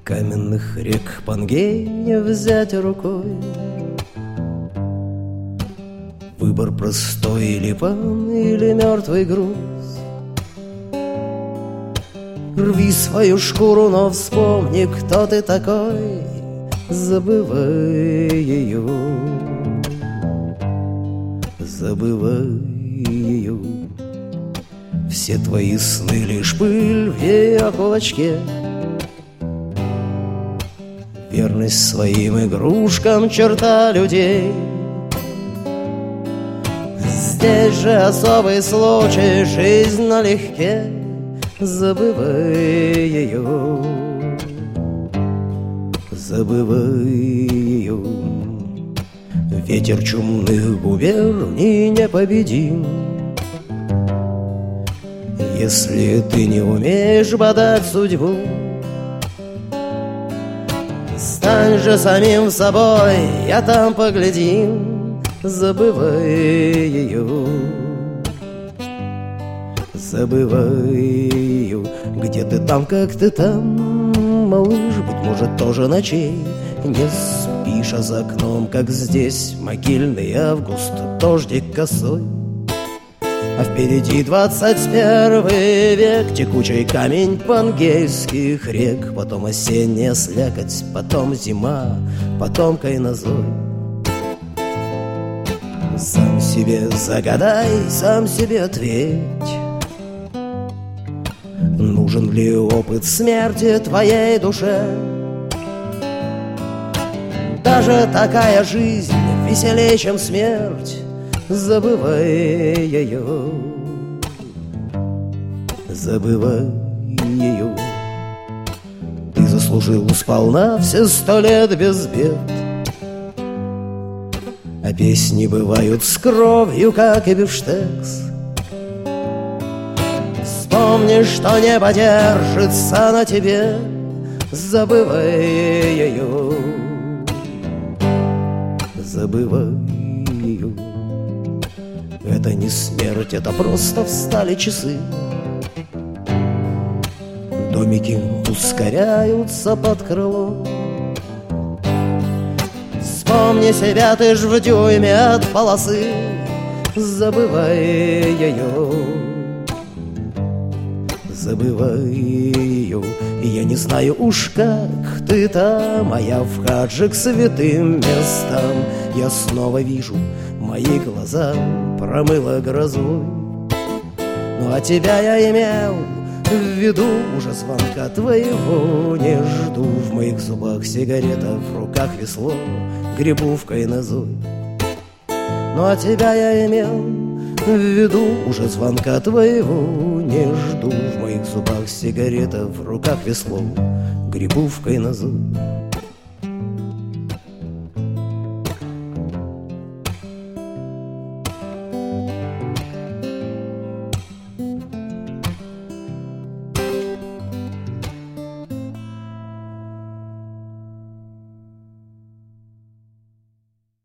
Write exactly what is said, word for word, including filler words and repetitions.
Каменных рек Пангей не взять рукой. Выбор простой: или пан, или мертвый груз. Рви свою шкуру, но вспомни, кто ты такой. Забывай ее, забывай ее. Все твои сны лишь пыль в ее кулачке. Верность своим игрушкам — черта людей. Здесь же особый случай, жизнь налегке. Забывай ее, забывай ее. Ветер чумных губерний непобедим. Если ты не умеешь бодать судьбу, стань же самим собой, а там поглядим. Забывай ее, забывай ее. Где ты там, как ты там, малыш, быть может, тоже ночей не спишь, а за окном, как здесь, могильный август, дождик косой. А впереди двадцать первый век, текучий камень пангейских рек, потом осенняя слякоть, потом зима, потом кайнозой. Сам себе загадай, сам себе ответь: нужен ли опыт смерти твоей душе? Даже такая жизнь веселее, чем смерть. Забывай ее, забывай ее. Ты заслужил сполна все сто лет без бед. А песни бывают с кровью, как и бифштекс. Вспомни, что небо держится на тебе. Забывай ее, забывай ее. Это не смерть, это просто встали часы. Домики ускоряются под крылом. Вспомни себя, ты ж в дюйме от полосы. Забывай ее, забывай ее. Я не знаю уж, как ты там, а я в хадже к святым местам. Я снова вижу, мои глаза промыло грозой. Ну а тебя я имел в виду, уже звонка твоего не жду. В моих зубах сигарета, в руках весло, гребу в кайнозой. Ну а тебя я имел в виду, уже звонка твоего не жду. В моих зубах сигарета, в руках весло, гребу в кайнозой.